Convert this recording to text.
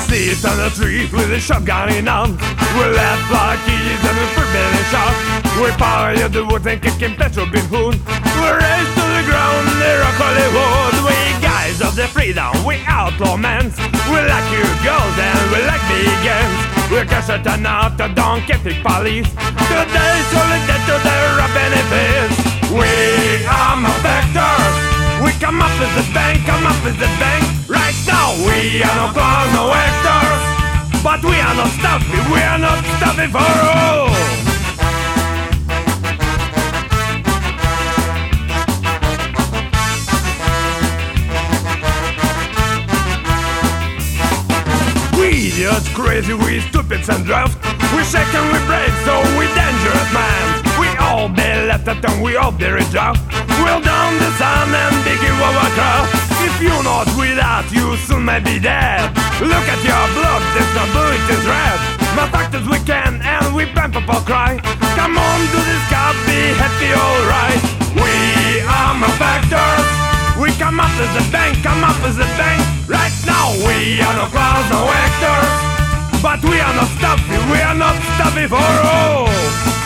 sit on the street with a shotgun in hand. We laugh like kids and we forbidden shot. We fire the woods and kicking petrol bin hoon. We race to the ground, the rock Hollywood. We guys of the freedom, we outlaw men. We like you girls and we like big guns. We cash out and out, don't get the police. Today's only dead to the rob benefits. We are malefactors. We come up as a bank, come up as a bank. Right now we are no clowns, no actors. But we are not stuffy, we are not stuffy for all. We just crazy, we stupids and drafts. We shake and we break, so we dangerous man. We all be left at and we all be redraft. We'll down the sun and begin our craft. If you're not with us, you soon may be dead. Look at your blood, there's no blue, it is red. But act as we can and we bump up our cry. Come on, do this cup, be happy, alright. We are malefactors. We come up as a bank, come up as a bank. Right now we are no clowns, no actors. But we are not stuffy, we are not stuffy for all.